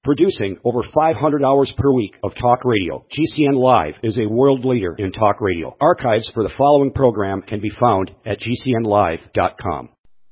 Producing over 500 hours per week of talk radio, GCN Live is a world leader in talk radio. Archives for the following program can be found at GCNlive.com.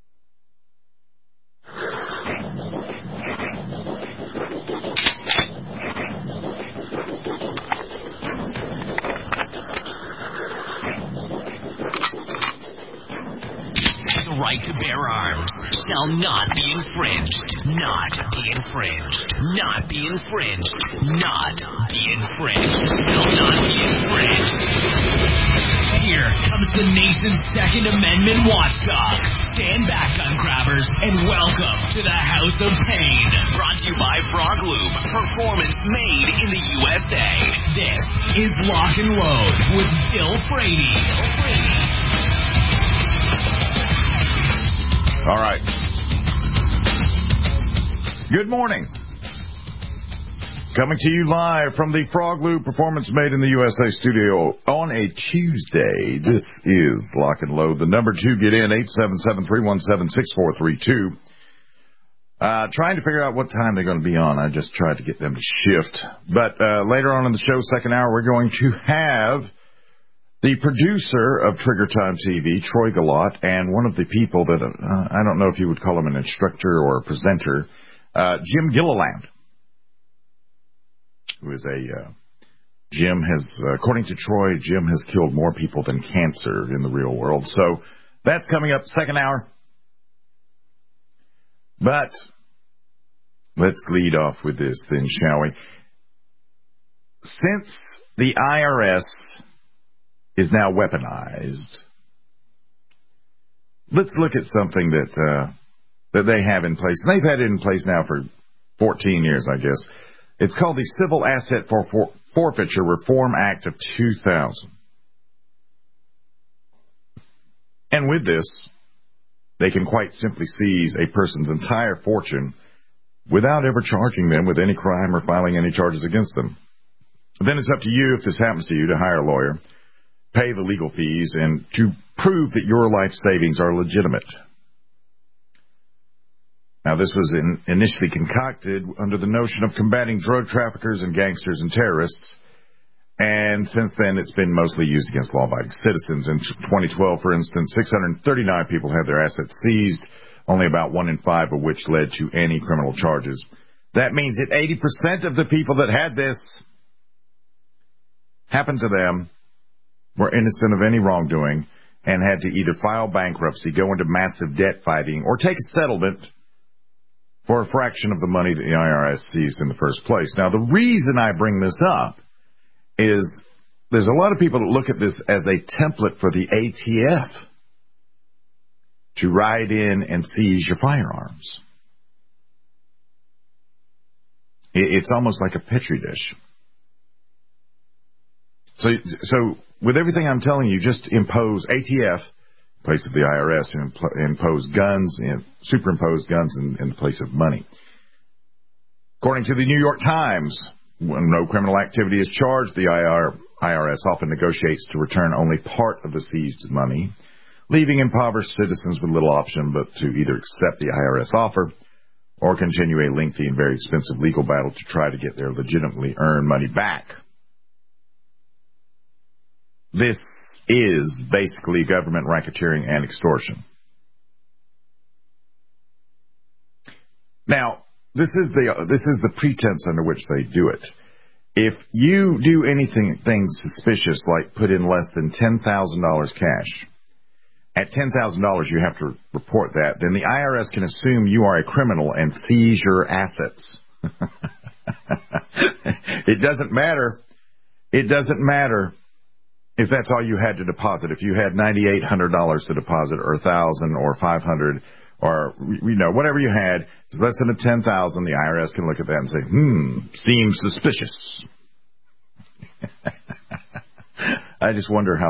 The right to bear arms shall not be infringed. Not be infringed. Not be infringed. Not be infringed. Shall not be infringed. Here comes the nation's Second Amendment watchdog. Stand back, gun grabbers, and welcome to the House of Pain. Brought to you by Frog Lube. Performance made in the USA. This is Lock and Load with Bill Frady. All right. Good morning. Coming to you live from the Frog Lube Performance Made in the USA studio on a Tuesday. This is Lock and Load. The number to get in, 877-317-6432. Trying to figure out what time they're going to be on. I just tried to get them to shift. But later on in the show, second hour, we're going to have the producer of Trigger Time TV, Troy Galot, and one of the people that, I don't know if you would call him an instructor or a presenter, Jim Gilliland, who is Jim has, according to Troy, Jim has killed more people than cancer in the real world. So that's coming up second hour. But let's lead off with this then, shall we? Since the IRS is now weaponized, let's look at something that they have in place. And they've had it in place now for 14 years, I guess. It's called the Civil Asset Forfeiture Reform Act of 2000. And with this, they can quite simply seize a person's entire fortune without ever charging them with any crime or filing any charges against them. Then it's up to you, if this happens to you, to hire a lawyer, pay the legal fees, and to prove that your life savings are legitimate. Now, this was initially concocted under the notion of combating drug traffickers and gangsters and terrorists, and since then it's been mostly used against law-abiding citizens. In 2012, for instance, 639 people had their assets seized, only about 1 in 5 of which led to any criminal charges. That means that 80% of the people that had this happened to them were innocent of any wrongdoing and had to either file bankruptcy, go into massive debt fighting, or take a settlement for a fraction of the money that the IRS seized in the first place. Now, the reason I bring this up is there's a lot of people that look at this as a template for the ATF to ride in and seize your firearms. It's almost like a Petri dish. So with everything I'm telling you, just impose ATF in place of the IRS, and impose guns, and superimpose guns in the place of money. According to the New York Times, when no criminal activity is charged, the IRS often negotiates to return only part of the seized money, leaving impoverished citizens with little option but to either accept the IRS offer or continue a lengthy and very expensive legal battle to try to get their legitimately earned money back. This is basically government racketeering and extortion. Now, this is the pretense under which they do it. If you do anything suspicious, like put in less than $10,000 cash, at $10,000 you have to report that, then the IRS can assume you are a criminal and seize your assets. It doesn't matter. It doesn't matter if that's all you had to deposit. If you had $9,800 to deposit, or $1,000, or $500, or whatever you had, it's less than $10,000. The IRS can look at that and say, seems suspicious. I just wonder how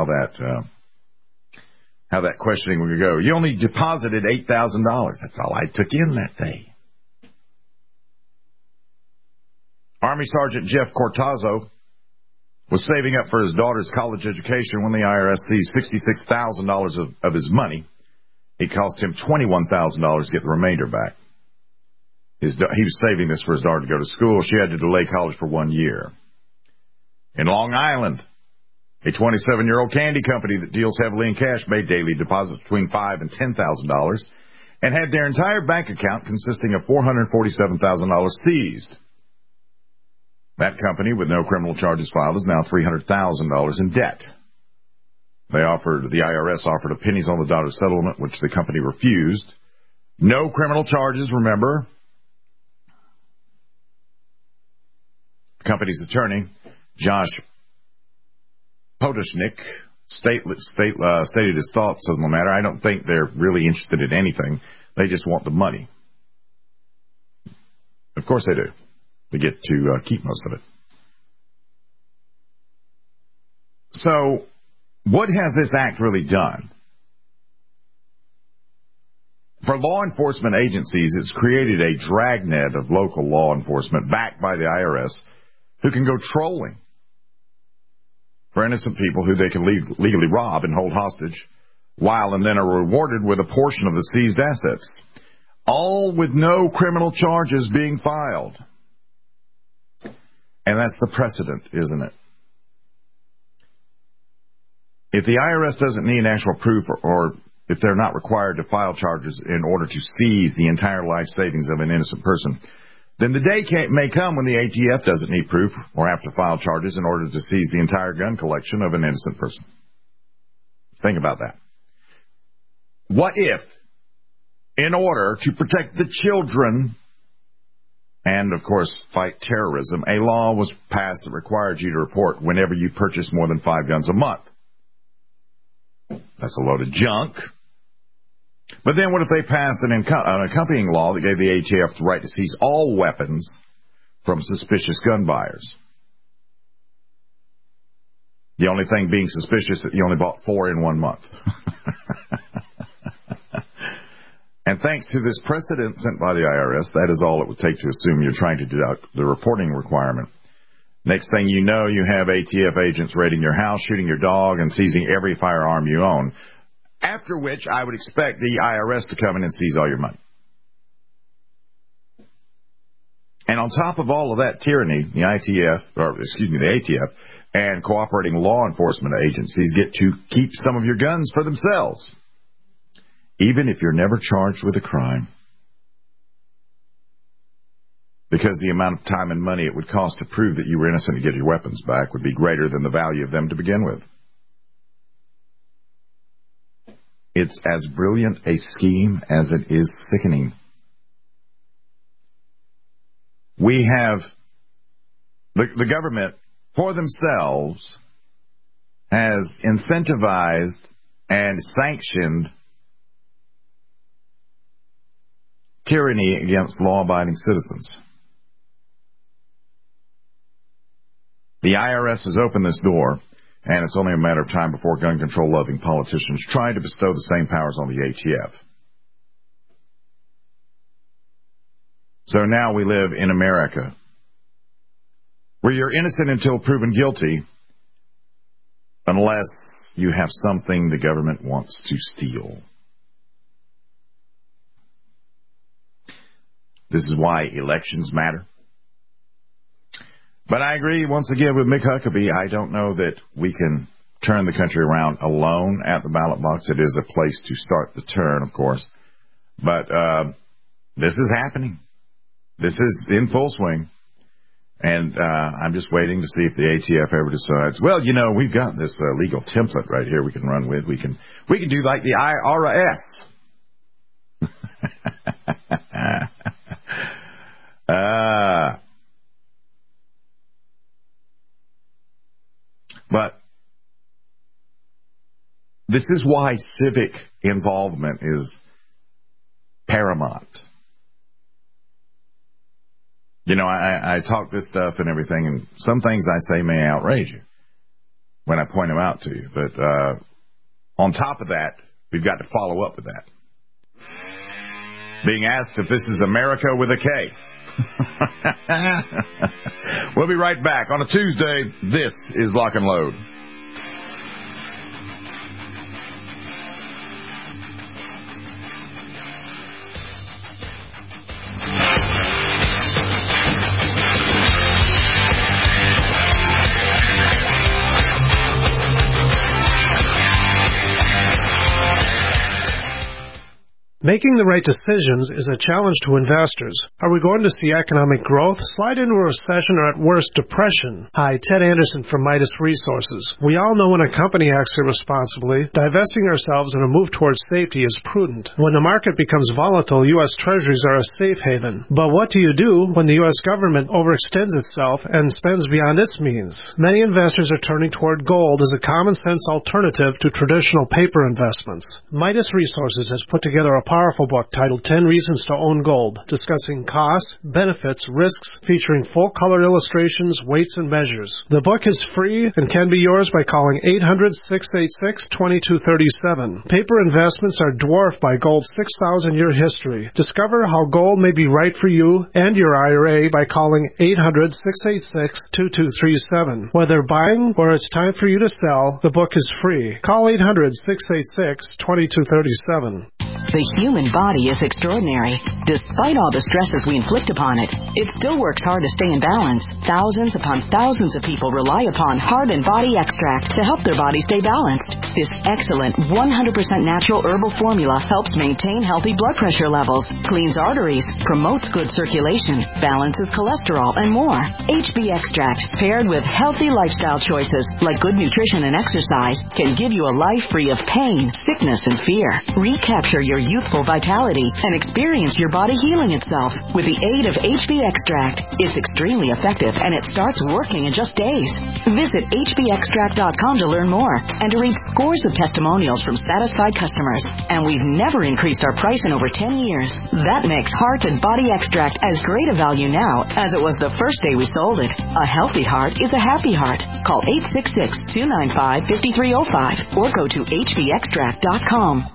that questioning would go. You only deposited $8,000. That's all I took in that day. Army Sergeant Jeff Cortazzo was saving up for his daughter's college education when the IRS seized $66,000 of his money. It cost him $21,000 to get the remainder back. He was saving this for his daughter to go to school. She had to delay college for 1 year. In Long Island, a 27-year-old candy company that deals heavily in cash made daily deposits between $5,000 and $10,000 and had their entire bank account consisting of $447,000 seized. That company, with no criminal charges filed, is now $300,000 in debt. The IRS offered a pennies on the dollar settlement, which the company refused. No criminal charges, remember. The company's attorney, Josh Potoshnik, stated his thoughts on the matter. I don't think they're really interested in anything. They just want the money. Of course they do. They get to keep most of it. So, what has this act really done? For law enforcement agencies, it's created a dragnet of local law enforcement backed by the IRS who can go trolling for innocent people who they can legally rob and hold hostage, while and then are rewarded with a portion of the seized assets, all with no criminal charges being filed. And that's the precedent, isn't it? If the IRS doesn't need actual proof or if they're not required to file charges in order to seize the entire life savings of an innocent person, then the day may come when the ATF doesn't need proof or have to file charges in order to seize the entire gun collection of an innocent person. Think about that. What if, in order to protect the children and, of course, fight terrorism, a law was passed that required you to report whenever you purchase more than 5 guns a month? That's a load of junk. But then what if they passed an accompanying law that gave the ATF the right to seize all weapons from suspicious gun buyers? The only thing being suspicious that you only bought 4 in 1 month. And thanks to this precedent sent by the IRS, that is all it would take to assume you're trying to deduct the reporting requirement. Next thing you know, you have ATF agents raiding your house, shooting your dog, and seizing every firearm you own. After which, I would expect the IRS to come in and seize all your money. And on top of all of that tyranny, the ATF and cooperating law enforcement agencies get to keep some of your guns for themselves, even if you're never charged with a crime. Because the amount of time and money it would cost to prove that you were innocent to get your weapons back would be greater than the value of them to begin with. It's as brilliant a scheme as it is sickening. We have the government, for themselves, has incentivized and sanctioned tyranny against law-abiding citizens. The IRS has opened this door, and it's only a matter of time before gun control-loving politicians try to bestow the same powers on the ATF. So now we live in America, where you're innocent until proven guilty, unless you have something the government wants to steal. This is why elections matter. But I agree, once again, with Mick Huckabee. I don't know that we can turn the country around alone at the ballot box. It is a place to start the turn, of course. But this is happening. This is in full swing. And I'm just waiting to see if the ATF ever decides, well, you know, we've got this legal template right here we can run with. We can do like the IRS. But this is why civic involvement is paramount. You know, I talk this stuff and everything, and some things I say may outrage you when I point them out to you. But on top of that, we've got to follow up with that. Being asked if this is America with a K. We'll be right back on a Tuesday. This is Lock and Load. Making the right decisions is a challenge to investors. Are we going to see economic growth, slide into a recession, or at worst, depression? Hi, Ted Anderson from Midas Resources. We all know when a company acts irresponsibly, divesting ourselves in a move towards safety is prudent. When the market becomes volatile, U.S. Treasuries are a safe haven. But what do you do when the U.S. government overextends itself and spends beyond its means? Many investors are turning toward gold as a common-sense alternative to traditional paper investments. Midas Resources has put together a powerful book titled 10 Reasons to Own Gold, discussing costs, benefits, risks, featuring full-color illustrations, weights, and measures. The book is free and can be yours by calling 800-686-2237. Paper investments are dwarfed by gold's 6,000-year history. Discover how gold may be right for you and your IRA by calling 800-686-2237. Whether buying or it's time for you to sell, the book is free. Call 800-686-2237. The human body is extraordinary. Despite all the stresses we inflict upon it, it still works hard to stay in balance. Thousands upon thousands of people rely upon Heart and Body Extract to help their body stay balanced. This excellent 100% natural herbal formula helps maintain healthy blood pressure levels, cleans arteries, promotes good circulation, balances cholesterol, and more. HB Extract, paired with healthy lifestyle choices like good nutrition and exercise, can give you a life free of pain, sickness, and fear. Recapture your youthful vitality and experience your body healing itself with the aid of HB Extract. It's extremely effective and it starts working in just days. Visit hbextract.com to learn more and to read scores of testimonials from satisfied customers. And we've never increased our price in over 10 years. That makes Heart and Body Extract as great a value now as it was the first day we sold it. A healthy heart is a happy heart. Call 866-295-5305 or go to hbextract.com.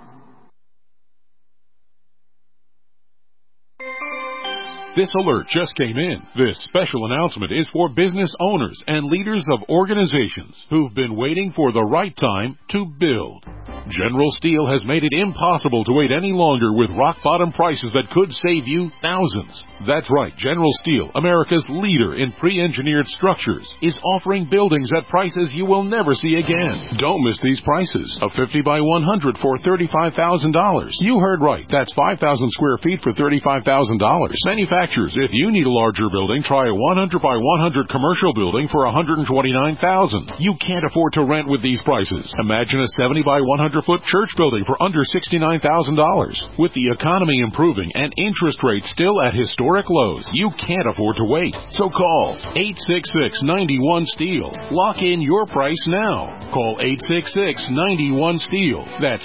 This alert just came in. This special announcement is for business owners and leaders of organizations who've been waiting for the right time to build. General Steel has made it impossible to wait any longer with rock-bottom prices that could save you thousands. That's right, General Steel, America's leader in pre-engineered structures, is offering buildings at prices you will never see again. Don't miss these prices. A 50 by 100 for $35,000. You heard right. That's 5,000 square feet for $35,000. Manufacturers, if you need a larger building, try a 100 by 100 commercial building for $129,000. You can't afford to rent with these prices. Imagine a 70 by 100-foot church building for under $69,000. With the economy improving and interest rates still at historic lows, you can't afford to wait. So call 866-91-STEEL. Lock in your price now. Call 866-91-STEEL. That's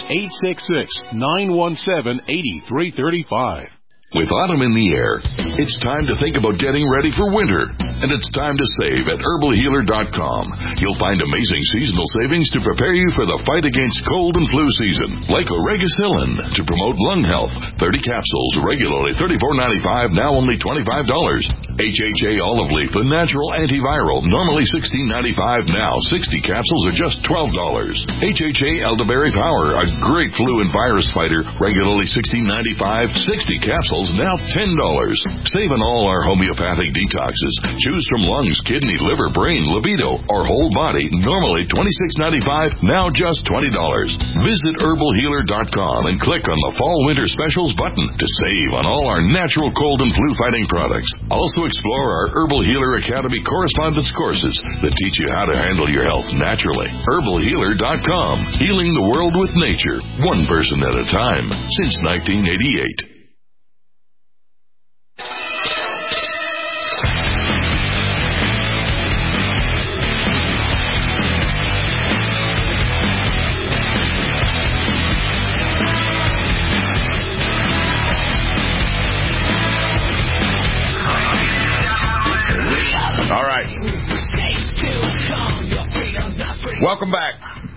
866-917-8335. With autumn in the air, it's time to think about getting ready for winter. And it's time to save at herbalhealer.com. You'll find amazing seasonal savings to prepare you for the fight against cold and flu season. Like Oregacillin to promote lung health. 30 capsules, regularly $34.95, now only $25. HHA olive leaf, the natural antiviral, normally $16.95, now 60 capsules are just $12. HHA elderberry power, a great flu and virus fighter, regularly $16.95, 60 capsules now $10. Save on all our homeopathic detoxes. Choose from lungs, kidney, liver, brain, libido, or whole body. Normally $26.95, now just $20. Visit herbalhealer.com and click on the Fall Winter Specials button to save on all our natural cold and flu fighting products. Also explore our Herbal Healer Academy correspondence courses that teach you how to handle your health naturally. herbalhealer.com. Healing the world with nature, one person at a time, since 1988. Welcome back.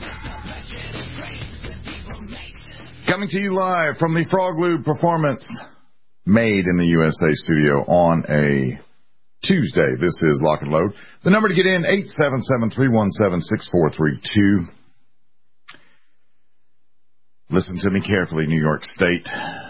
Coming to you live from the Frog Lube Performance Made in the USA studio on a Tuesday. This is Lock and Load. The number to get in, 877-317-6432. Listen to me carefully, New York State.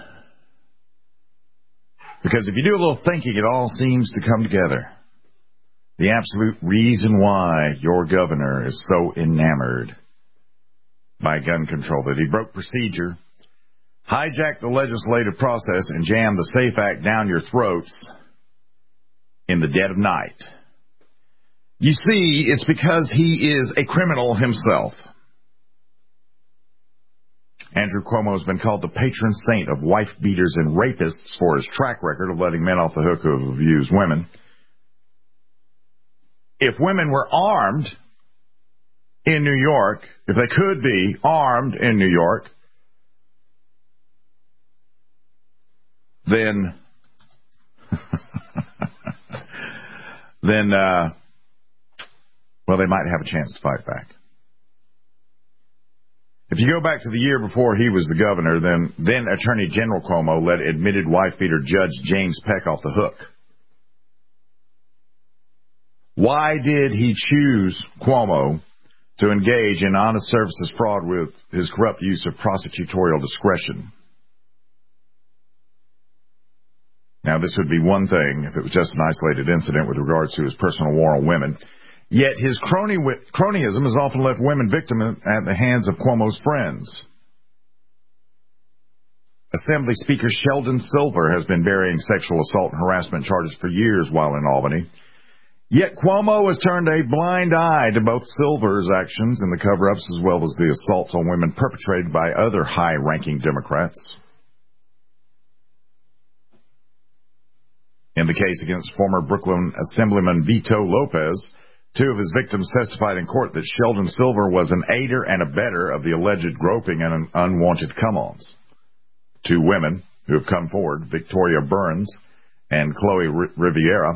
Because if you do a little thinking, it all seems to come together. The absolute reason why your governor is so enamored by gun control, that he broke procedure hijack the legislative process and jam the SAFE Act down your throats in the dead of night. You see, it's because he is a criminal himself. Andrew Cuomo has been called the patron saint of wife beaters and rapists for his track record of letting men off the hook who have abused women. If women were armed in New York, if they could be armed in New York, then they might have a chance to fight back. If you go back to the year before he was the governor, then Attorney General Cuomo let admitted wife-beater Judge James Peck off the hook. Why did he choose Cuomo to engage in honest services fraud with his corrupt use of prosecutorial discretion? Now, this would be one thing if it was just an isolated incident with regards to his personal war on women. Yet his cronyism has often left women victims at the hands of Cuomo's friends. Assembly Speaker Sheldon Silver has been burying sexual assault and harassment charges for years while in Albany. Yet Cuomo has turned a blind eye to both Silver's actions in the cover-ups as well as the assaults on women perpetrated by other high-ranking Democrats. In the case against former Brooklyn Assemblyman Vito Lopez, two of his victims testified in court that Sheldon Silver was an aider and abettor of the alleged groping and unwanted come-ons. Two women who have come forward, Victoria Burns and Chloe Rivera,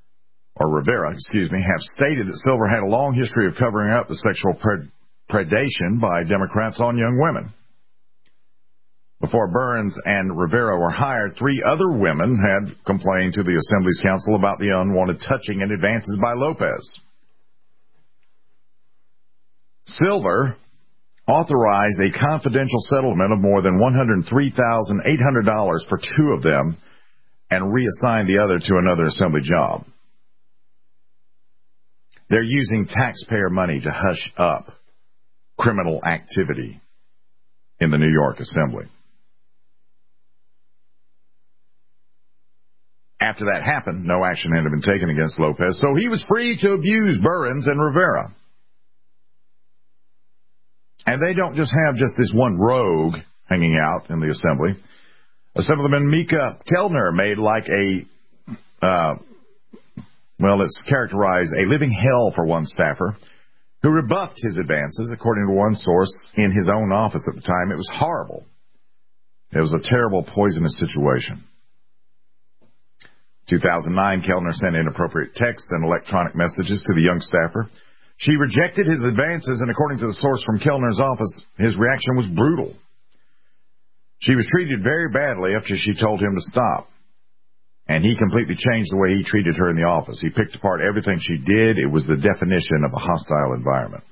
have stated that Silver had a long history of covering up the sexual predation by Democrats on young women. Before Burns and Rivera were hired, three other women had complained to the Assembly's council about the unwanted touching and advances by Lopez. Silver authorized a confidential settlement of more than $103,800 for two of them and reassigned the other to another Assembly job. They're using taxpayer money to hush up criminal activity in the New York Assembly. After that happened, no action had been taken against Lopez, so he was free to abuse Burns and Rivera. And they don't just have this one rogue hanging out in the Assembly. Assemblyman Mika Kellner made like it's characterized a living hell for one staffer who rebuffed his advances. According to one source in his own office at the time, it was horrible. It was a terrible, poisonous situation. 2009, Kellner sent inappropriate texts and electronic messages to the young staffer. She rejected his advances, and according to the source from Kellner's office, his reaction was brutal. She was treated very badly after she told him to stop. And he completely changed the way he treated her in the office. He picked apart everything she did. It was the definition of a hostile environment.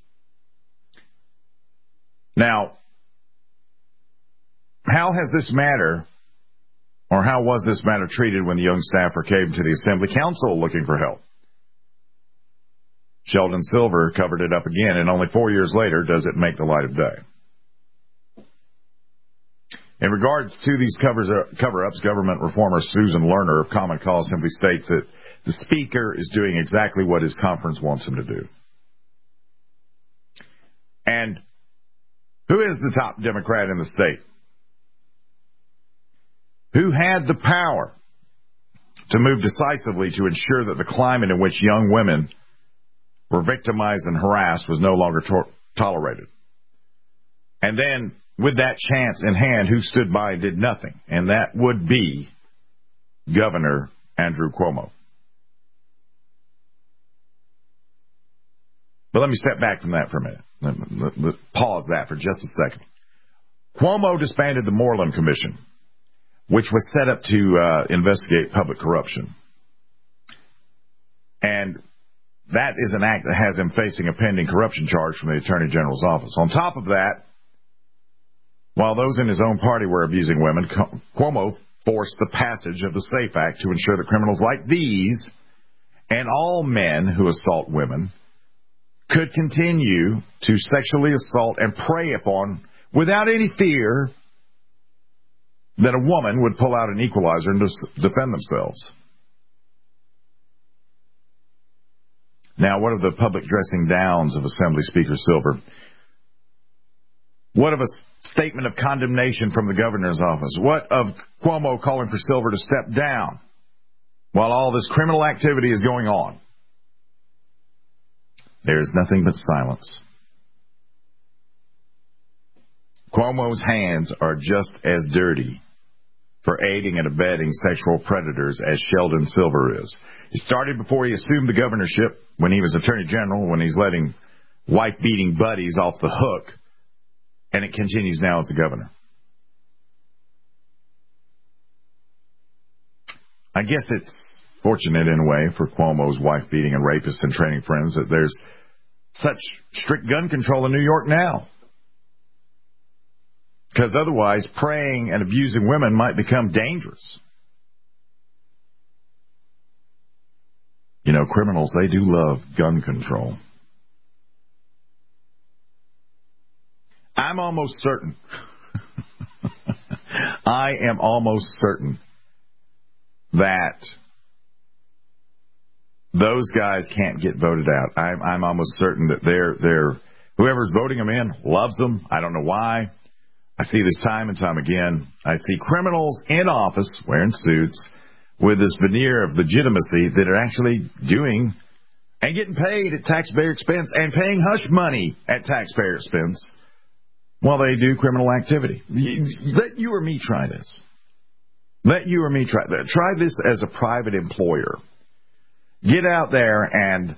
Now, how was this matter treated when the young staffer came to the Assembly Council looking for help? Sheldon Silver covered it up again, and only 4 years later does it make the light of day. In regards to these cover-ups, government reformer Susan Lerner of Common Cause simply states that the Speaker is doing exactly what his conference wants him to do. And who is the top Democrat in the state? Who had the power to move decisively to ensure that the climate in which young women were victimized and harassed was no longer tolerated? And then, with that chance in hand, who stood by and did nothing? And that would be Governor Andrew Cuomo. But let me step back from that for a minute. Let pause that for just a second. Cuomo disbanded the Moreland Commission, which was set up to investigate public corruption. And that is an act that has him facing a pending corruption charge from the Attorney General's office. On top of that, while those in his own party were abusing women, Cuomo forced the passage of the SAFE Act to ensure that criminals like these and all men who assault women could continue to sexually assault and prey upon, without any fear, that a woman would pull out an equalizer and defend themselves. Now, what of the public dressing downs of Assembly Speaker Silver? What of a statement of condemnation from the governor's office? What of Cuomo calling for Silver to step down while all this criminal activity is going on? There is nothing but silence. Cuomo's hands are just as dirty for aiding and abetting sexual predators as Sheldon Silver is. It started before he assumed the governorship, when he was Attorney General, when he's letting wife-beating buddies off the hook, and it continues now as the governor. I guess it's fortunate in a way for Cuomo's wife-beating and rapist and training friends that there's such strict gun control in New York now. Because otherwise, preying and abusing women might become dangerous. You know, criminals, they do love gun control. I'm almost certain, I am almost certain that those guys can't get voted out. I'm almost certain that they're whoever's voting them in loves them. I don't know why. I see this time and time again. I see criminals in office wearing suits with this veneer of legitimacy that are actually doing and getting paid at taxpayer expense and paying hush money at taxpayer expense while they do criminal activity. Let you or me try this. Let you or me try that. Try this as a private employer. Get out there and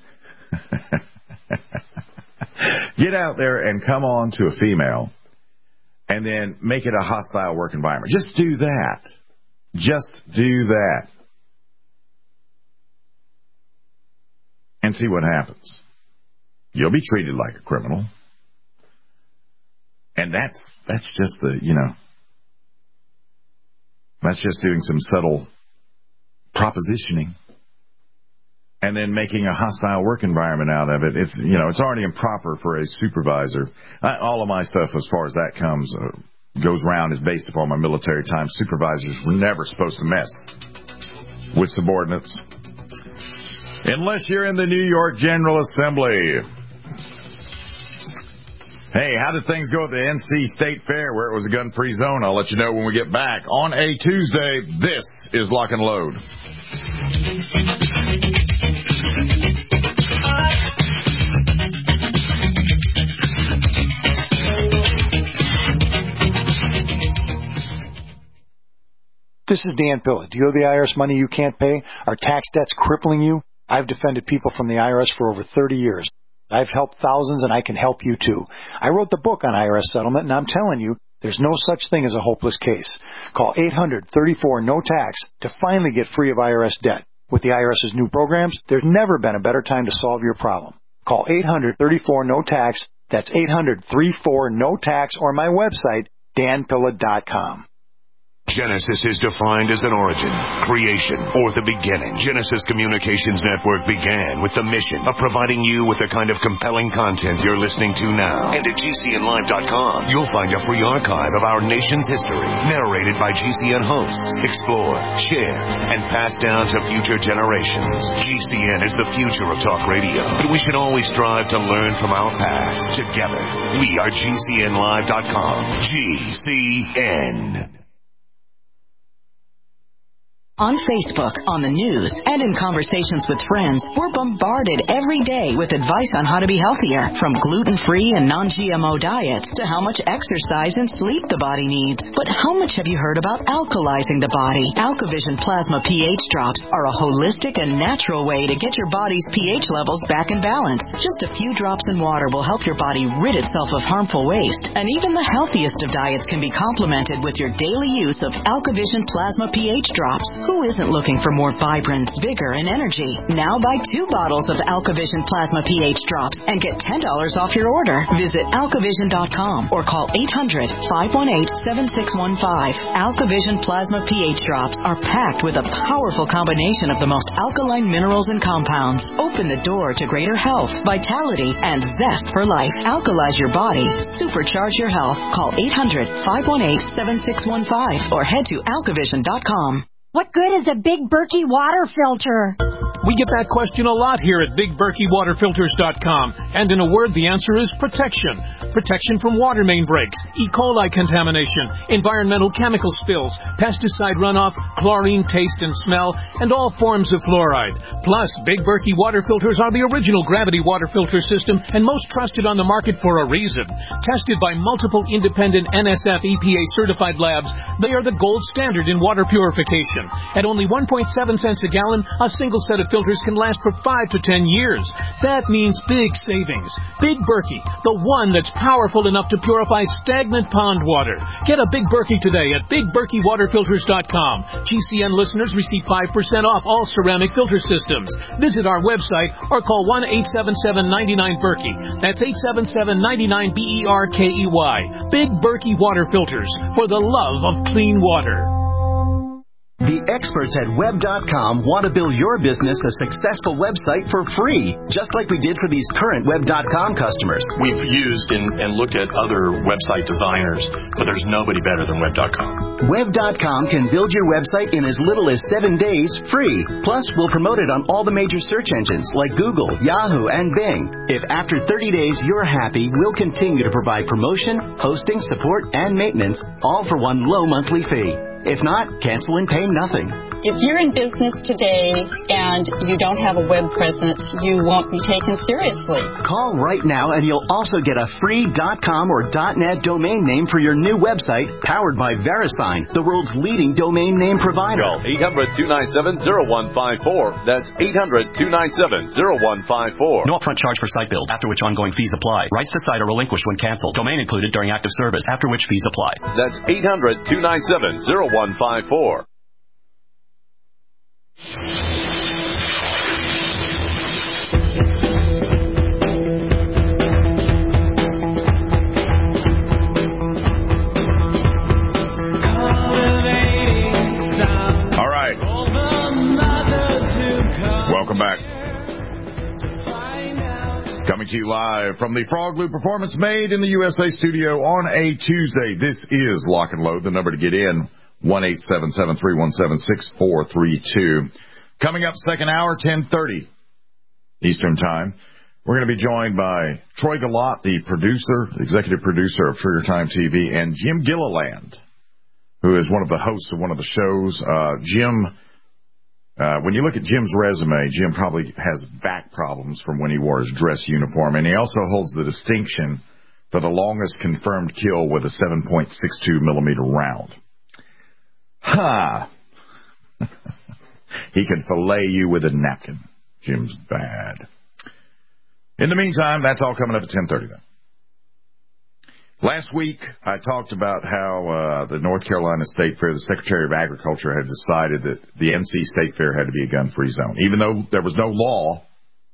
come on to a female and then make it a hostile work environment. Just do that. Just do that. And see what happens. You'll be treated like a criminal. And that's just that's just doing some subtle propositioning and then making a hostile work environment out of it. It's already improper for a supervisor. All of my stuff, as far as that goes around, is based upon my military time. Supervisors were never supposed to mess with subordinates unless you're in the New York General Assembly. Hey, how did things go at the NC State Fair where it was a gun-free zone? I'll let you know when we get back on a Tuesday. This is Lock and Load. This is Dan Pilla. Do you owe the IRS money you can't pay? Are tax debts crippling you? I've defended people from the IRS for over 30 years. I've helped thousands, and I can help you too. I wrote the book on IRS settlement, and I'm telling you, there's no such thing as a hopeless case. Call 800-34-NO-TAX to finally get free of IRS debt. With the IRS's new programs, there's never been a better time to solve your problem. Call 800-34-NO-TAX. That's 800-34-NO-TAX, or my website, danpilla.com. Genesis is defined as an origin, creation, or the beginning. Genesis Communications Network began with the mission of providing you with the kind of compelling content you're listening to now. And at GCNlive.com, you'll find a free archive of our nation's history, narrated by GCN hosts, explored, shared, and passed down to future generations. GCN is the future of talk radio, but we should always strive to learn from our past. Together, we are GCNlive.com. GCN. On Facebook, on the news, and in conversations with friends, we're bombarded every day with advice on how to be healthier, from gluten-free and non-GMO diets to how much exercise and sleep the body needs. But how much have you heard about alkalizing the body? AlkaVision Plasma pH drops are a holistic and natural way to get your body's pH levels back in balance. Just a few drops in water will help your body rid itself of harmful waste, and even the healthiest of diets can be complemented with your daily use of AlkaVision Plasma pH drops. Who isn't looking for more vibrance, vigor, and energy? Now buy 2 bottles of AlkaVision Plasma pH drops and get $10 off your order. Visit alkavision.com or call 800-518-7615. AlkaVision Plasma pH drops are packed with a powerful combination of the most alkaline minerals and compounds. Open the door to greater health, vitality, and zest for life. Alkalize your body. Supercharge your health. Call 800-518-7615 or head to alkavision.com. What good is a Big Berkey water filter? We get that question a lot here at BigBerkeyWaterFilters.com. And in a word, the answer is protection. Protection from water main breaks, E. coli contamination, environmental chemical spills, pesticide runoff, chlorine taste and smell, and all forms of fluoride. Plus, Big Berkey water filters are the original gravity water filter system and most trusted on the market for a reason. Tested by multiple independent NSF EPA certified labs, they are the gold standard in water purification. At only 1.7 cents a gallon, a single set of filters can last for 5 to 10 years. That means big savings. Big Berkey, the one that's powerful enough to purify stagnant pond water. Get a Big Berkey today at BigBerkeyWaterFilters.com. GCN listeners receive 5% off all ceramic filter systems. Visit our website or call 1-877-99-BERKEY. That's 877-99-BERKEY. Big Berkey Water Filters, for the love of clean water. The experts at Web.com want to build your business a successful website for free, just like we did for these current Web.com customers. We've used and looked at other website designers, but there's nobody better than Web.com. Web.com can build your website in as little as 7 days free. Plus, we'll promote it on all the major search engines like Google, Yahoo, and Bing. If after 30 days you're happy, we'll continue to provide promotion, hosting, support, and maintenance, all for one low monthly fee. If not, cancel and pay nothing. If you're in business today and you don't have a web presence, you won't be taken seriously. Call right now and you'll also get a free .com or .net domain name for your new website, powered by VeriSign, the world's leading domain name provider. Call 800-297-0154. That's 800-297-0154. No upfront charge for site build, after which ongoing fees apply. Rights to site are relinquished when canceled. Domain included during active service, after which fees apply. That's 800-297-0154. All right. Welcome back. Coming to you live from the Frog Loop Performance Made in the USA studio on a Tuesday. This is Lock and Load. The number to get in, 1-877-317-6432. Coming up second hour, 10:30 Eastern Time. We're going to be joined by Troy Galat, the executive producer of Trigger Time TV, and Jim Gilliland, who is one of the hosts of one of the shows. Jim, when you look at Jim's resume, Jim probably has back problems from when he wore his dress uniform, and he also holds the distinction for the longest confirmed kill with a 7.62 millimeter round. He can fillet you with a napkin. Jim's bad. In the meantime, that's all coming up at 10:30 then. Last week, I talked about how the North Carolina State Fair, the Secretary of Agriculture had decided that the NC State Fair had to be a gun-free zone, even though there was no law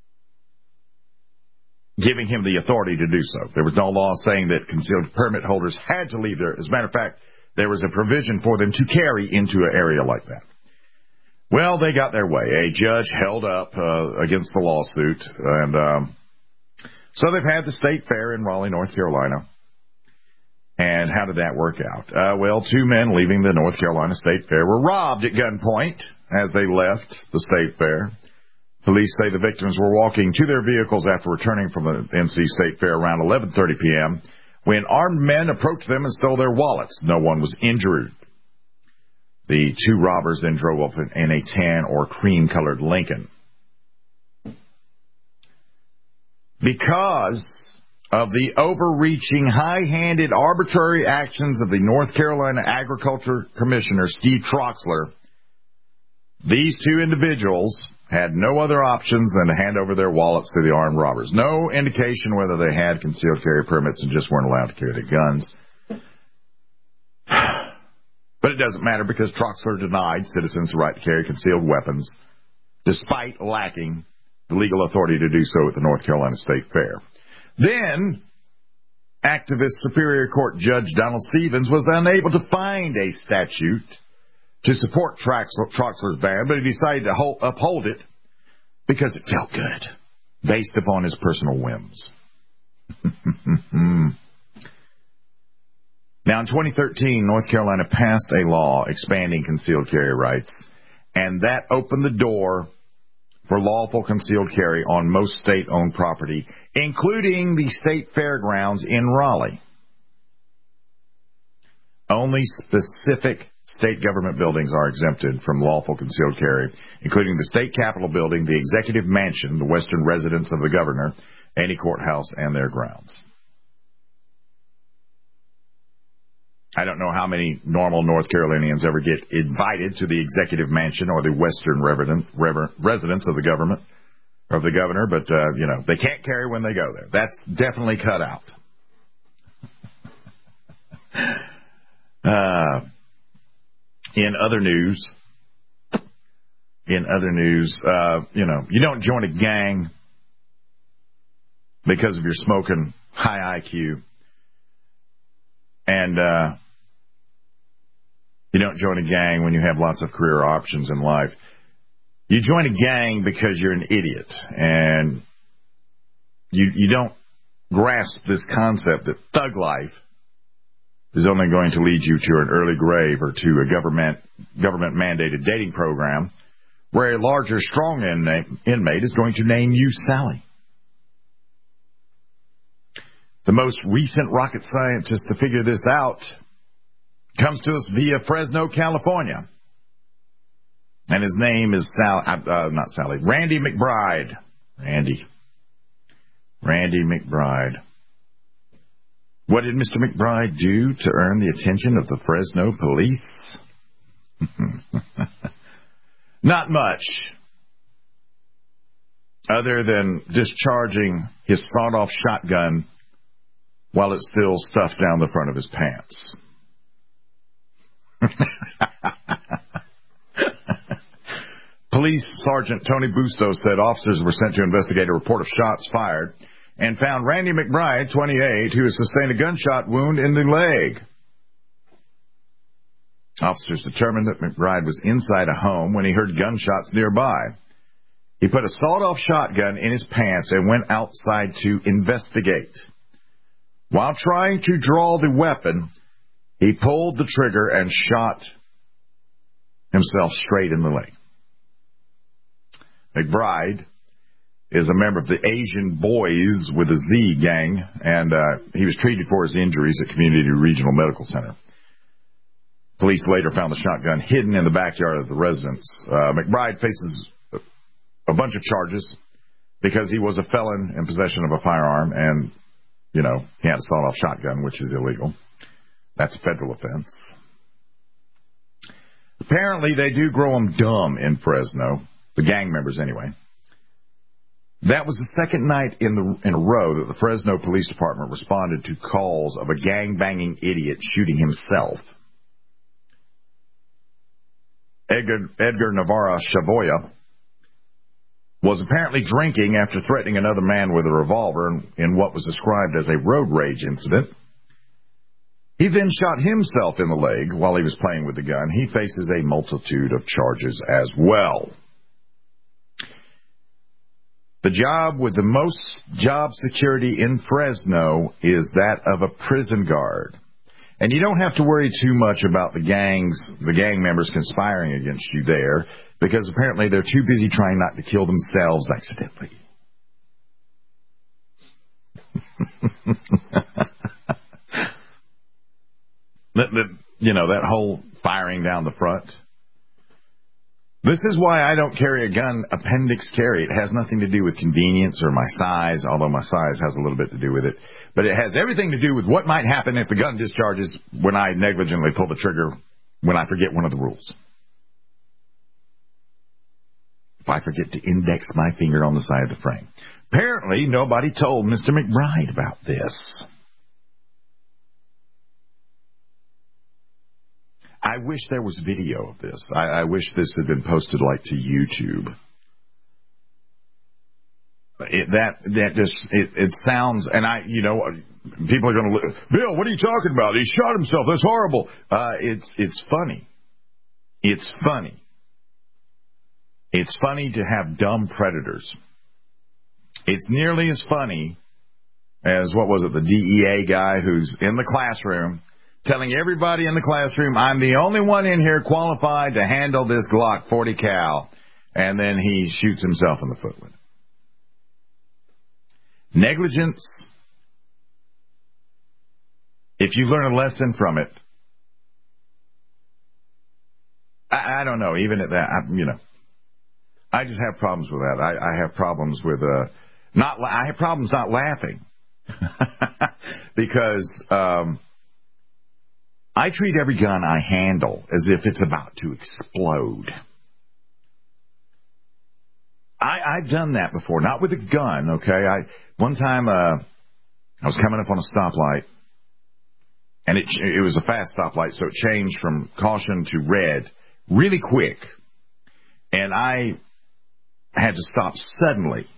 giving him the authority to do so. There was no law saying that concealed permit holders had to leave there. As a matter of fact, there was a provision for them to carry into an area like that. Well, they got their way. A judge held up against the lawsuit, and so they've had the State Fair in Raleigh, North Carolina. And how did that work out? Well, 2 men leaving the North Carolina State Fair were robbed at gunpoint as they left the State Fair. Police say the victims were walking to their vehicles after returning from the NC State Fair around 11:30 p.m. when armed men approached them and stole their wallets. No one was injured. The 2 robbers then drove up in a tan or cream-colored Lincoln. Because of the overreaching, high-handed, arbitrary actions of the North Carolina Agriculture Commissioner, Steve Troxler, these 2 individuals had no other options than to hand over their wallets to the armed robbers. No indication whether they had concealed carry permits and just weren't allowed to carry their guns. But it it doesn't matter because Troxler denied citizens the right to carry concealed weapons, despite lacking the legal authority to do so at the North Carolina State Fair. Then, activist Superior Court Judge Donald Stevens was unable to find a statute to support Troxler's ban, but he decided to uphold it because it felt good, based upon his personal whims. Now, in 2013, North Carolina passed a law expanding concealed carry rights, and that opened the door for lawful concealed carry on most state-owned property, including the state fairgrounds in Raleigh. Only specific state government buildings are exempted from lawful concealed carry, including the state capitol building, the executive mansion, the western residence of the governor, any courthouse, and their grounds. I don't know how many normal North Carolinians ever get invited to the executive mansion or the western residence of the government, of the governor, but, they can't carry when they go there. That's definitely cut out. In other news, you don't join a gang because of your smoking high IQ. And you don't join a gang when you have lots of career options in life. You join a gang because you're an idiot. And you don't grasp this concept that thug life is only going to lead you to an early grave or to a government-mandated dating program where a larger, strong inmate is going to name you Sally. The most recent rocket scientist to figure this out comes to us via Fresno, California. And his name is Randy McBride. Randy McBride. What did Mr. McBride do to earn the attention of the Fresno police? Not much. Other than discharging his sawed-off shotgun while it's still stuffed down the front of his pants. Police Sergeant Tony Busto said officers were sent to investigate a report of shots fired and found Randy McBride, 28, who has sustained a gunshot wound in the leg. Officers determined that McBride was inside a home when he heard gunshots nearby. He put a sawed-off shotgun in his pants and went outside to investigate. While trying to draw the weapon, he pulled the trigger and shot himself straight in the leg. McBride is a member of the Asian Boys with a Z gang, and he was treated for his injuries at Community Regional Medical Center. Police later found the shotgun hidden in the backyard of the residence. McBride faces a bunch of charges because he was a felon in possession of a firearm, and, he had a sawed-off shotgun, which is illegal. That's a federal offense. Apparently, they do grow them dumb in Fresno, the gang members anyway. That was the second night in a row that the Fresno Police Department responded to calls of a gang-banging idiot shooting himself. Edgar Navarra Chavoya was apparently drinking after threatening another man with a revolver in what was described as a road rage incident. He then shot himself in the leg while he was playing with the gun. He faces a multitude of charges as well. The job with the most job security in Fresno is that of a prison guard. And you don't have to worry too much about the gang members conspiring against you there, because apparently they're too busy trying not to kill themselves accidentally. That whole firing down the front. This is why I don't carry a gun appendix carry. It has nothing to do with convenience or my size, although my size has a little bit to do with it. But it has everything to do with what might happen if the gun discharges when I negligently pull the trigger when I forget one of the rules. If I forget to index my finger on the side of the frame. Apparently, nobody told Mr. McBride about this. I wish there was video of this. I wish this had been posted like to YouTube. It sounds, and people are going to look, Bill, what are you talking about? He shot himself. That's horrible. It's funny. It's funny. It's funny to have dumb predators. It's nearly as funny as, the DEA guy who's in the classroom telling everybody in the classroom, I'm the only one in here qualified to handle this Glock 40 cal, and then he shoots himself in the foot with it. Negligence, if you learn a lesson from it, I don't know, even at that, I just have problems with that. I have problems with, I have problems not laughing. Because, I treat every gun I handle as if it's about to explode. I've done that before, not with a gun, okay? One time, I was coming up on a stoplight, and it was a fast stoplight, so it changed from caution to red really quick. And I had to stop suddenly.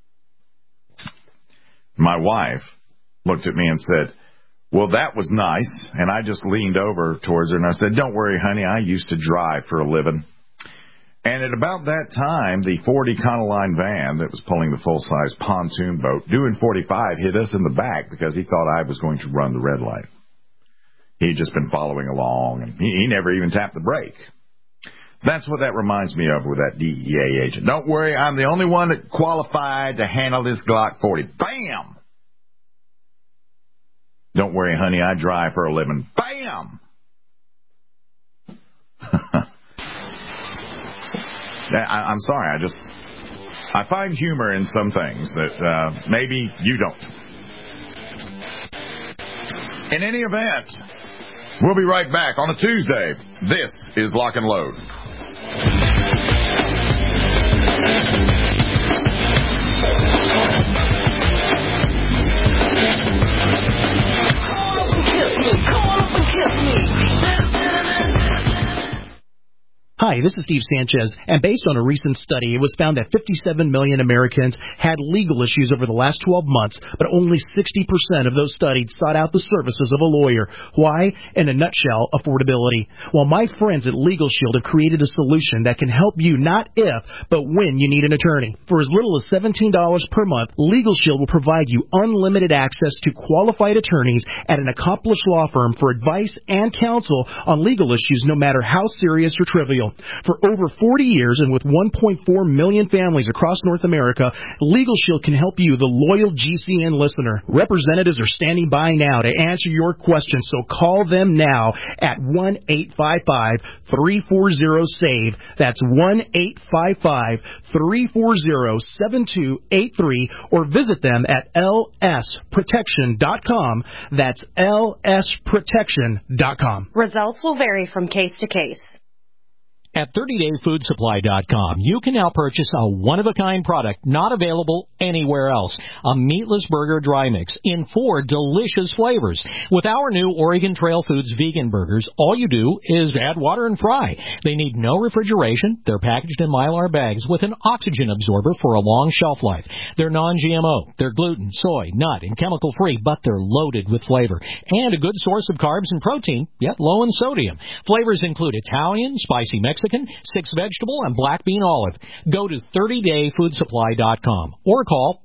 My wife looked at me and said, well, that was nice. And I just leaned over towards her and I said, don't worry, honey, I used to drive for a living. And at about that time, the Ford Econoline van that was pulling the full-size pontoon boat, doing 45, hit us in the back because he thought I was going to run the red light. He'd just been following along, and he never even tapped the brake. That's what that reminds me of with that DEA agent. Don't worry, I'm the only one that qualified to handle this Glock 40. Bam! Don't worry, honey, I drive for a living. Bam! I'm sorry, I find humor in some things that maybe you don't. In any event, we'll be right back on a Tuesday. This is Lock and Load. Hi, this is Steve Sanchez, and based on a recent study, it was found that 57 million Americans had legal issues over the last 12 months, but only 60% of those studied sought out the services of a lawyer. Why? In a nutshell, affordability. Well, my friends at Legal Shield have created a solution that can help you not if, but when you need an attorney. For as little as $17 per month, Legal Shield will provide you unlimited access to qualified attorneys at an accomplished law firm for advice and counsel on legal issues, no matter how serious or trivial. For over 40 years and with 1.4 million families across North America, Legal Shield can help you, the loyal GCN listener. Representatives are standing by now to answer your questions, so call them now at 1-855-340-SAVE. That's 1-855-340-7283, or visit them at lsprotection.com. That's lsprotection.com. Results will vary from case to case. At 30dayfoodsupply.com, you can now purchase a one-of-a-kind product not available anywhere else. A meatless burger dry mix in 4 delicious flavors. With our new Oregon Trail Foods vegan burgers, all you do is add water and fry. They need no refrigeration. They're packaged in Mylar bags with an oxygen absorber for a long shelf life. They're non-GMO. They're gluten, soy, nut, and chemical-free, but they're loaded with flavor. And a good source of carbs and protein, yet low in sodium. Flavors include Italian, spicy Mexican, 6 vegetable, and black bean olive. Go to 30dayfoodsupply.com or call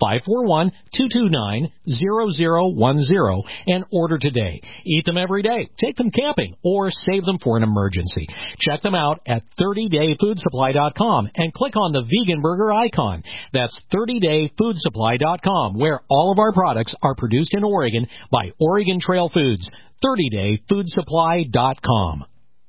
541-229-0010 and order today. Eat them every day, take them camping, or save them for an emergency. Check them out at 30dayfoodsupply.com and click on the vegan burger icon. That's 30dayfoodsupply.com, where all of our products are produced in Oregon by Oregon Trail Foods. 30dayfoodsupply.com.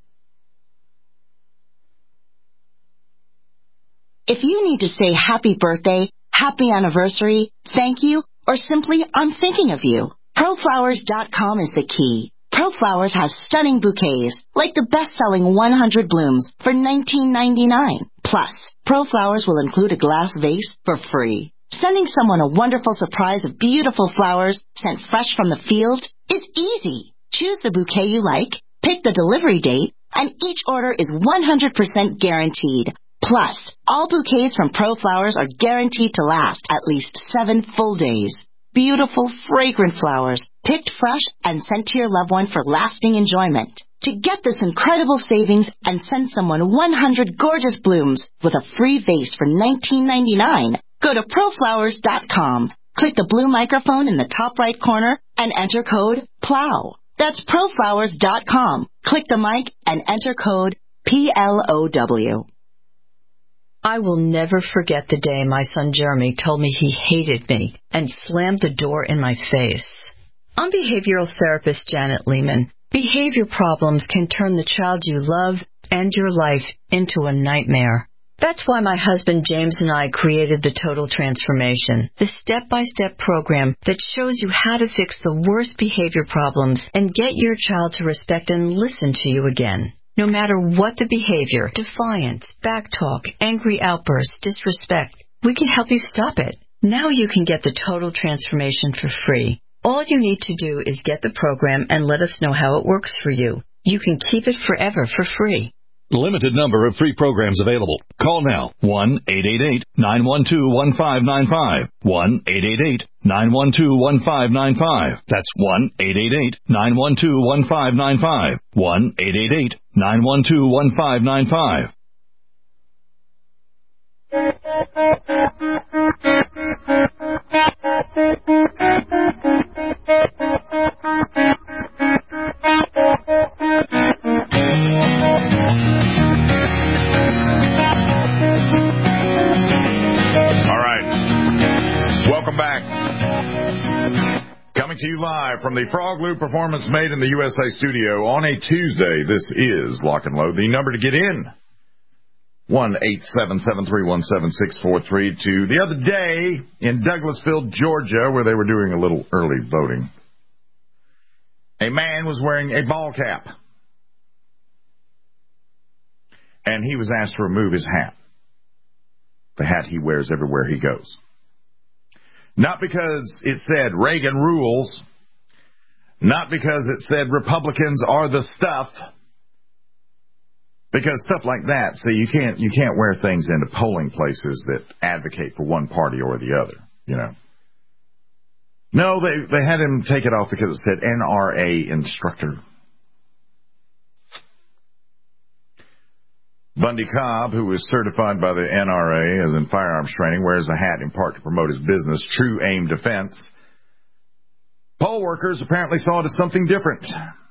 If you need to say happy birthday, happy anniversary, thank you, or simply I'm thinking of you, ProFlowers.com is the key. ProFlowers has stunning bouquets, like the best-selling 100 blooms for $19.99. Plus, ProFlowers will include a glass vase for free. Sending someone a wonderful surprise of beautiful flowers sent fresh from the field is easy. Choose the bouquet you like, pick the delivery date, and each order is 100% guaranteed. Plus, all bouquets from ProFlowers are guaranteed to last at least 7 full days. Beautiful, fragrant flowers, picked fresh and sent to your loved one for lasting enjoyment. To get this incredible savings and send someone 100 gorgeous blooms with a free vase for $19.99, go to proflowers.com. Click the blue microphone in the top right corner and enter code PLOW. That's proflowers.com. Click the mic and enter code PLOW. I will never forget the day my son Jeremy told me he hated me and slammed the door in my face. I'm behavioral therapist Janet Lehman. Behavior problems can turn the child you love and your life into a nightmare. That's why my husband James and I created the Total Transformation, the step-by-step program that shows you how to fix the worst behavior problems and get your child to respect and listen to you again. No matter what the behavior, defiance, backtalk, angry outbursts, disrespect, we can help you stop it. Now you can get the Total Transformation for free. All you need to do is get the program and let us know how it works for you. You can keep it forever for free. Limited number of free programs available. Call now. 1-888-912-1595. 1-888-912-1595. That's 1-888-912-1595. 1-888-912-1595. Welcome back. Coming to you live from the Frog Loop Performance Made in the USA studio on a Tuesday. This is Lock and Load. The number to get in, 1-877-317-6432. The other day in Douglasville, Georgia, where they were doing a little early voting, a man was wearing a ball cap, and he was asked to remove his hat, the hat he wears everywhere he goes. Not because it said Reagan rules, not because it said Republicans are the stuff, because stuff like that, see, you can't wear things into polling places that advocate for one party or the other, you know. No, they had him take it off because it said NRA instructor. Bundy Cobb, who is certified by the NRA as in firearms training, wears a hat in part to promote his business, True Aim Defense. Poll workers apparently saw it as something different.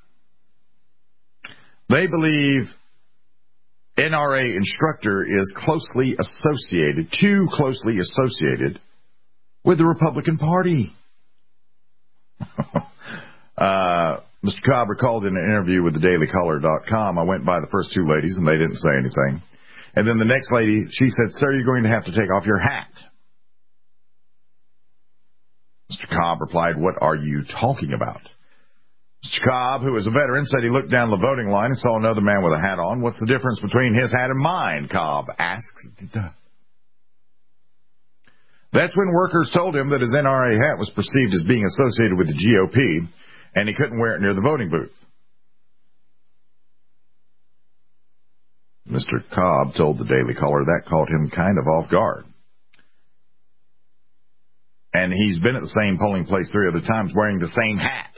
They believe NRA instructor is too closely associated with the Republican Party. Mr. Cobb recalled in an interview with thedailycaller.com, I went by the first two ladies and they didn't say anything. And then the next lady, she said, "Sir, you're going to have to take off your hat." Mr. Cobb replied, "What are you talking about?" Mr. Cobb, who is a veteran, said he looked down the voting line and saw another man with a hat on. "What's the difference between his hat and mine?" Cobb asks. That's when workers told him that his NRA hat was perceived as being associated with the GOP, and he couldn't wear it near the voting booth. Mr. Cobb told the Daily Caller that caught him kind of off guard. And he's been at the same polling place 3 other times wearing the same hat.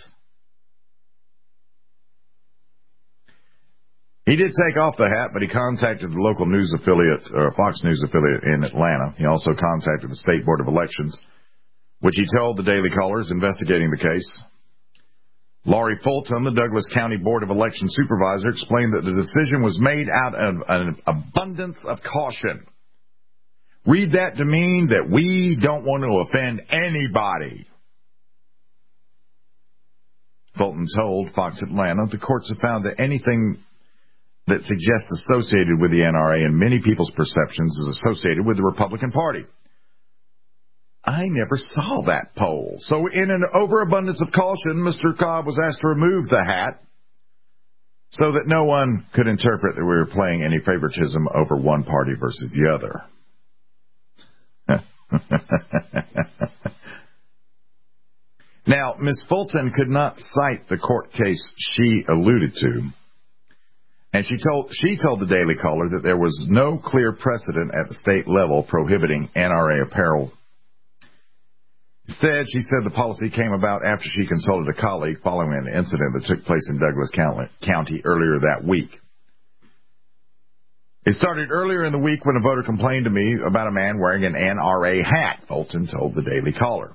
He did take off the hat, but he contacted the local news affiliate, or Fox News affiliate in Atlanta. He also contacted the State Board of Elections, which he told the Daily Caller is investigating the case. Laurie Fulton, the Douglas County Board of Election Supervisor, explained that the decision was made out of an abundance of caution. Read that to mean that we don't want to offend anybody. Fulton told Fox Atlanta the courts have found that anything that suggests associated with the NRA in many people's perceptions is associated with the Republican Party. I never saw that poll. So in an overabundance of caution, Mr. Cobb was asked to remove the hat so that no one could interpret that we were playing any favoritism over one party versus the other. Now, Ms. Fulton could not cite the court case she alluded to, And she told the Daily Caller that there was no clear precedent at the state level prohibiting NRA apparel. Instead, she said the policy came about after she consulted a colleague following an incident that took place in Douglas County earlier that week. It started earlier in the week when a voter complained to me about a man wearing an NRA hat, Fulton told the Daily Caller.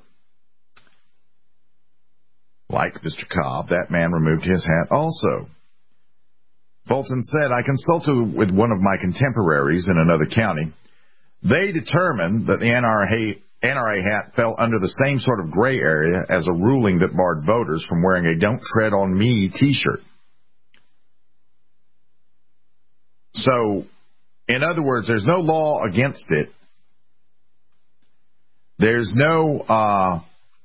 Like Mr. Cobb, that man removed his hat also. Fulton said, I consulted with one of my contemporaries in another county. They determined that the NRA hat fell under the same sort of gray area as a ruling that barred voters from wearing a Don't Tread on Me t-shirt. So, in other words, there's no law against it. There's no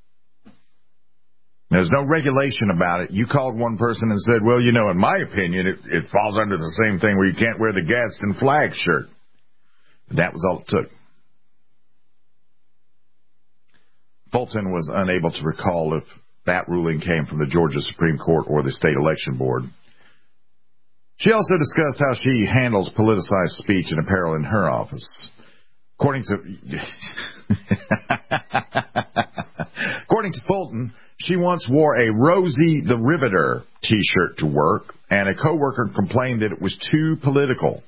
regulation about it. You called one person and said, well, you know, in my opinion, it falls under the same thing where you can't wear the Gadsden flag shirt. That was all it took. Fulton was unable to recall if that ruling came from the Georgia Supreme Court or the State Election Board. She also discussed how she handles politicized speech and apparel in her office. According to Fulton, she once wore a Rosie the Riveter t-shirt to work, and a coworker complained that it was too political.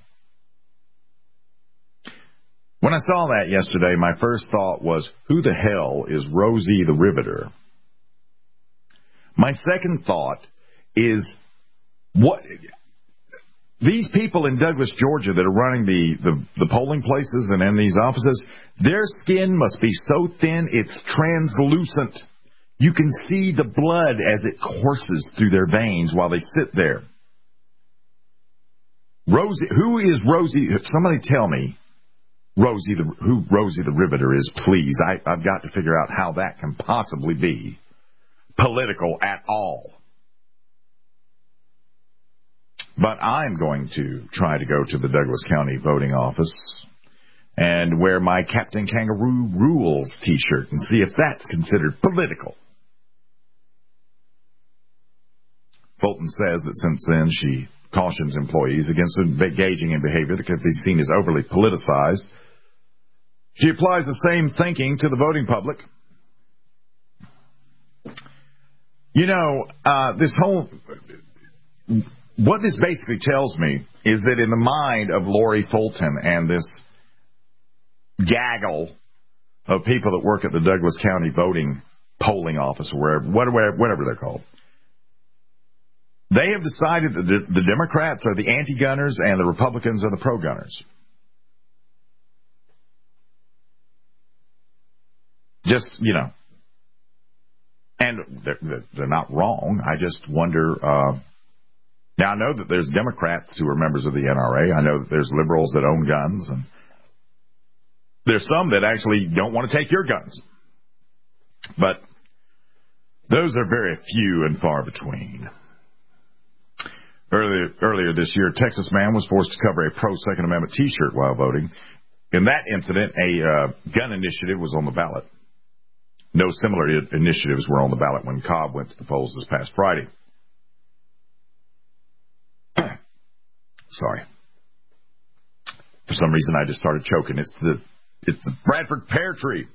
When I saw that yesterday, my first thought was, who the hell is Rosie the Riveter? My second thought is, what these people in Douglas, Georgia that are running the polling places and in these offices, their skin must be so thin it's translucent. You can see the blood as it courses through their veins while they sit there. Rosie, who is Rosie? Somebody tell me who Rosie the Riveter is, please. I've got to figure out how that can possibly be political at all. But I'm going to try to go to the Douglas County voting office and wear my Captain Kangaroo Rules t-shirt and see if that's considered political. Fulton says that since then she cautions employees against engaging in behavior that could be seen as overly politicized. She applies the same thinking to the voting public. You know, what this basically tells me is that in the mind of Lori Fulton and this gaggle of people that work at the Douglas County voting polling office or whatever they're called, they have decided that the Democrats are the anti-gunners and the Republicans are the pro-gunners. Just, you know. And they're not wrong. I just wonder. Now, I know that there's Democrats who are members of the NRA. I know that there's liberals that own guns. And there's some that actually don't want to take your guns. But those are very few and far between. Earlier this year, a Texas man was forced to cover a pro-Second Amendment T-shirt while voting. In that incident, a gun initiative was on the ballot. No similar initiatives were on the ballot when Cobb went to the polls this past Friday. Sorry. For some reason, I just started choking. It's the Bradford pear tree.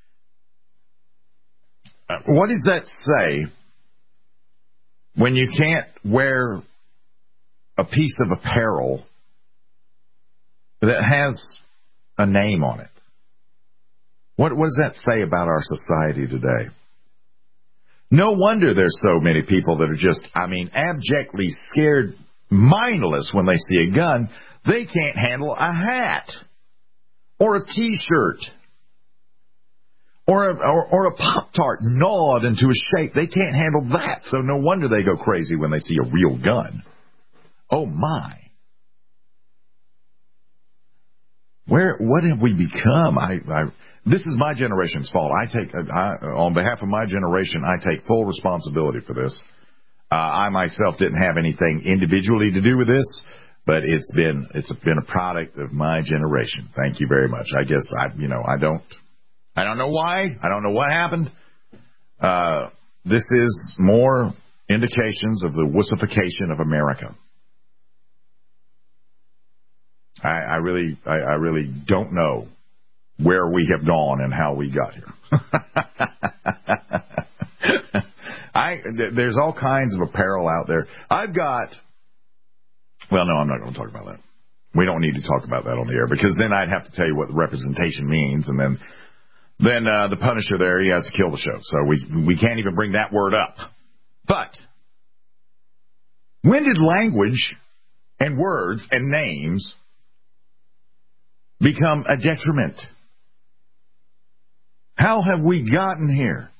What does that say when you can't wear a piece of apparel that has a name on it? What does that say about our society today? No wonder there's so many people that are just, abjectly scared, mindless when they see a gun. They can't handle a hat or a T-shirt or a Pop-Tart gnawed into a shape. They can't handle that, so no wonder they go crazy when they see a real gun. Oh, my. What have we become? This is my generation's fault. On behalf of my generation, I take full responsibility for this. I myself didn't have anything individually to do with this, but it's been a product of my generation. Thank you very much. I guess I don't know why. I don't know what happened. This is more indications of the wussification of America. I really don't know where we have gone and how we got here. There's all kinds of apparel out there. I'm not going to talk about that. We don't need to talk about that on the air, because then I'd have to tell you what representation means, and then the Punisher there, he has to kill the show. So we can't even bring that word up. But when did language and words and names become a detriment? How have we gotten here?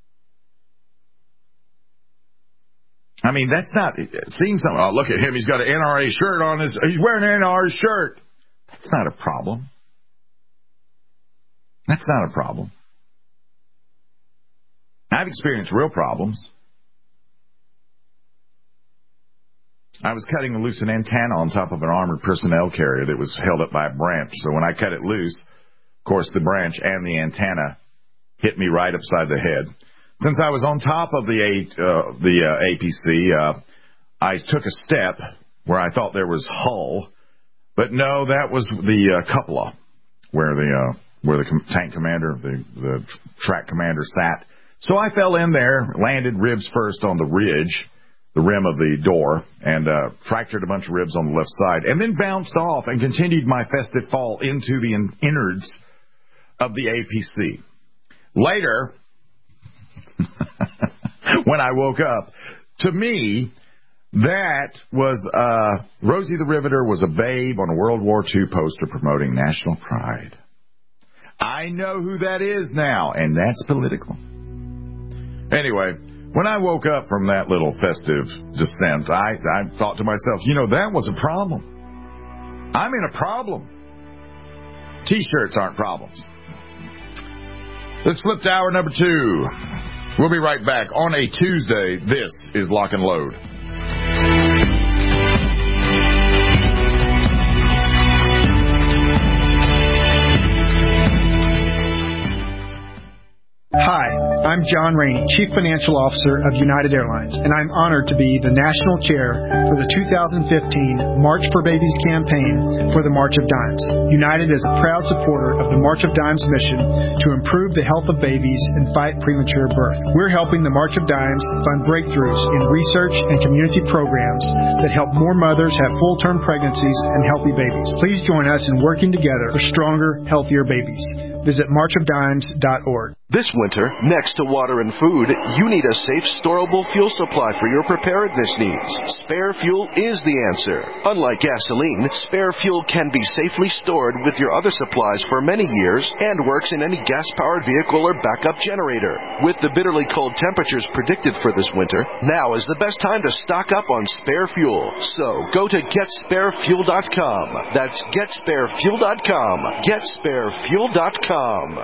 I mean, that's not seeing someone. Oh, look at him. He's got an NRA shirt on. He's wearing an NRA shirt. That's not a problem. That's not a problem. I've experienced real problems. I was cutting loose an antenna on top of an armored personnel carrier that was held up by a branch. So when I cut it loose, of course, the branch and the antenna hit me right upside the head. Since I was on top of the APC, I took a step where I thought there was hull, but no, that was the cupola where the tank commander, the track commander sat. So I fell in there, landed ribs first on the ridge, the rim of the door, and fractured a bunch of ribs on the left side, and then bounced off and continued my festive fall into the innards of the APC. Later, when I woke up, to me, that was Rosie the Riveter was a babe on a World War II poster promoting national pride. I know who that is now, and that's political. Anyway, when I woke up from that little festive descent, I thought to myself, that was a problem. I'm in a problem. T-shirts aren't problems. Let's flip to hour number 2. We'll be right back on a Tuesday. This is Lock and Load. Hi, I'm John Rainey, Chief Financial Officer of United Airlines, and I'm honored to be the National Chair for the 2015 March for Babies campaign for the March of Dimes. United is a proud supporter of the March of Dimes mission to improve the health of babies and fight premature birth. We're helping the March of Dimes fund breakthroughs in research and community programs that help more mothers have full-term pregnancies and healthy babies. Please join us in working together for stronger, healthier babies. Visit marchofdimes.org. This winter, next to water and food, you need a safe, storable fuel supply for your preparedness needs. Spare fuel is the answer. Unlike gasoline, spare fuel can be safely stored with your other supplies for many years and works in any gas-powered vehicle or backup generator. With the bitterly cold temperatures predicted for this winter, now is the best time to stock up on spare fuel. So, go to GetSpareFuel.com. That's GetSpareFuel.com. GetSpareFuel.com.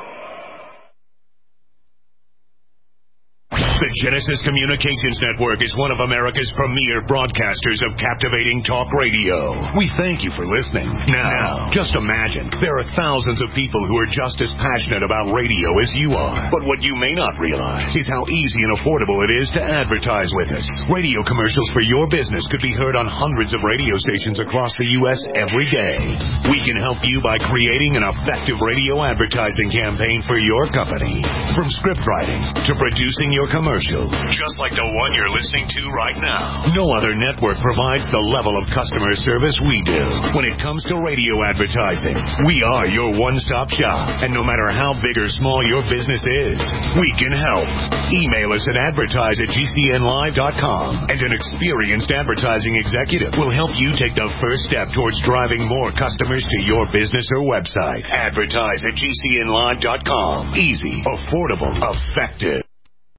The Genesis Communications Network is one of America's premier broadcasters of captivating talk radio. We thank you for listening. Now, just imagine, there are thousands of people who are just as passionate about radio as you are. But what you may not realize is how easy and affordable it is to advertise with us. Radio commercials for your business could be heard on hundreds of radio stations across the U.S. every day. We can help you by creating an effective radio advertising campaign for your company. From script writing to producing your commercial, just like the one you're listening to right now. No other network provides the level of customer service we do. When it comes to radio advertising, we are your one-stop shop. And no matter how big or small your business is, we can help. Email us at advertise@gcnlive.com, and an experienced advertising executive will help you take the first step towards driving more customers to your business or website. Advertise@gcnlive.com. Easy, affordable, effective.